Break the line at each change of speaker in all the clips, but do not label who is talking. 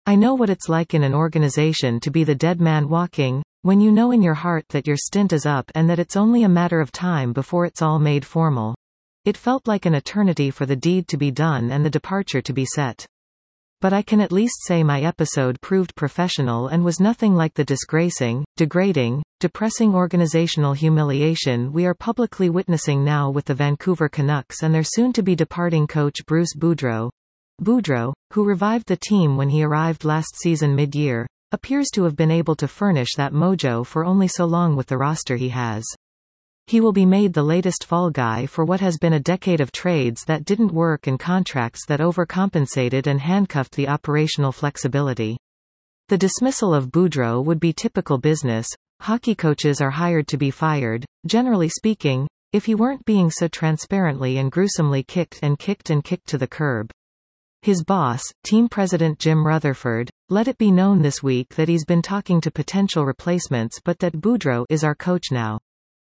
I know what it's like in an organization to be the dead man walking, when you know in your heart that your stint is up and that it's only a matter of time before it's all made formal. It felt like an eternity for the deed to be done and the departure to be set. But I can at least say my episode proved professional and was nothing like the disgracing, degrading, depressing organizational humiliation we are publicly witnessing now with the Vancouver Canucks and their soon-to-be departing coach Bruce Boudreau. Boudreau, who revived the team when he arrived last season mid-year, appears to have been able to furnish that mojo for only so long with the roster he has. He will be made the latest fall guy for what has been a decade of trades that didn't work and contracts that overcompensated and handcuffed the operational flexibility. The dismissal of Boudreau would be typical business. Hockey coaches are hired to be fired, generally speaking, if he weren't being so transparently and gruesomely kicked to the curb. His boss, team president Jim Rutherford, let it be known this week that he's been talking to potential replacements but that Boudreau is our coach now.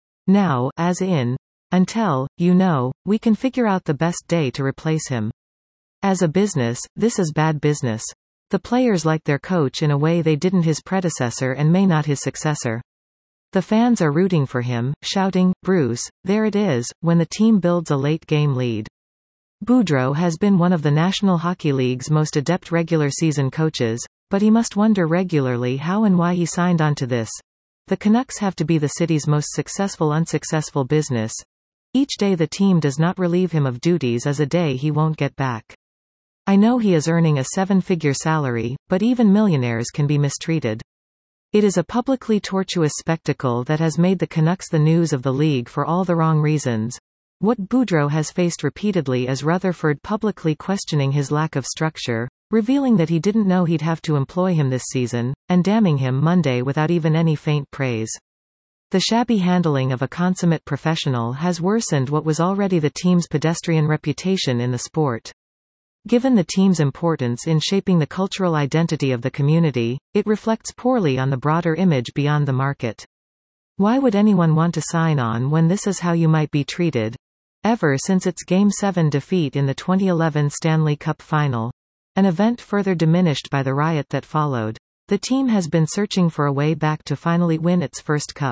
Now, as in, until, we can figure out the best day to replace him. As a business, this is bad business. The players like their coach in a way they didn't his predecessor and may not his successor. The fans are rooting for him, shouting, "Bruce, there it is," when the team builds a late-game lead. Boudreau has been one of the National Hockey League's most adept regular season coaches, but he must wonder regularly how and why he signed on to this. The Canucks have to be the city's most successful unsuccessful business. Each day the team does not relieve him of duties is a day he won't get back. I know he is earning a 7-figure salary, but even millionaires can be mistreated. It is a publicly tortuous spectacle that has made the Canucks the news of the league for all the wrong reasons. What Boudreau has faced repeatedly is Rutherford publicly questioning his lack of structure, revealing that he didn't know he'd have to employ him this season, and damning him Monday without even any faint praise. The shabby handling of a consummate professional has worsened what was already the team's pedestrian reputation in the sport. Given the team's importance in shaping the cultural identity of the community, it reflects poorly on the broader image beyond the market. Why would anyone want to sign on when this is how you might be treated? Ever since its Game 7 defeat in the 2011 Stanley Cup Final, an event further diminished by the riot that followed, the team has been searching for a way back to finally win its first cup.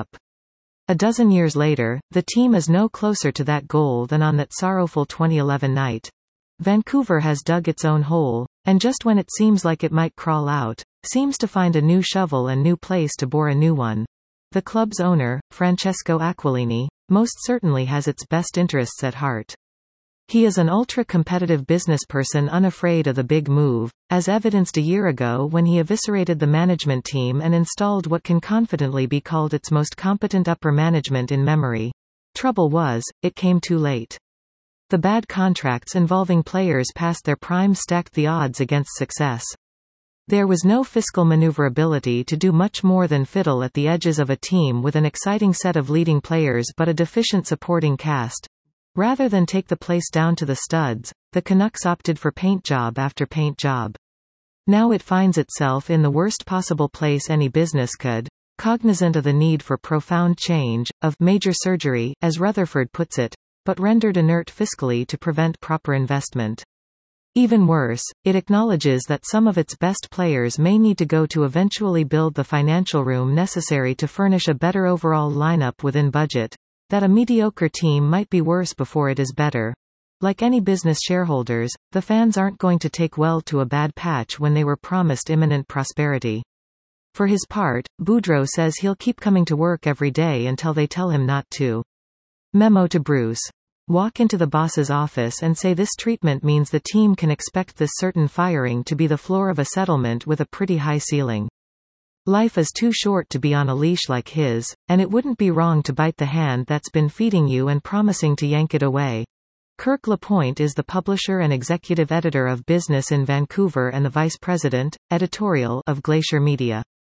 A dozen years later, the team is no closer to that goal than on that sorrowful 2011 night. Vancouver has dug its own hole, and just when it seems like it might crawl out, seems to find a new shovel and new place to bore a new one. The club's owner, Francesco Aquilini, most certainly has its best interests at heart. He is an ultra-competitive businessperson unafraid of the big move, as evidenced a year ago when he eviscerated the management team and installed what can confidently be called its most competent upper management in memory. Trouble was, it came too late. The bad contracts involving players past their prime stacked the odds against success. There was no fiscal maneuverability to do much more than fiddle at the edges of a team with an exciting set of leading players but a deficient supporting cast. Rather than take the place down to the studs, the Canucks opted for paint job after paint job. Now it finds itself in the worst possible place any business could, cognizant of the need for profound change, of major surgery, as Rutherford puts it, but rendered inert fiscally to prevent proper investment. Even worse, it acknowledges that some of its best players may need to go to eventually build the financial room necessary to furnish a better overall lineup within budget. That a mediocre team might be worse before it is better. Like any business shareholders, the fans aren't going to take well to a bad patch when they were promised imminent prosperity. For his part, Boudreau says he'll keep coming to work every day until they tell him not to. Memo to Bruce. Walk into the boss's office and say this treatment means the team can expect this certain firing to be the floor of a settlement with a pretty high ceiling. Life is too short to be on a leash like his, and it wouldn't be wrong to bite the hand that's been feeding you and promising to yank it away. Kirk LaPointe is the publisher and executive editor of Business in Vancouver and the vice president, editorial, of Glacier Media.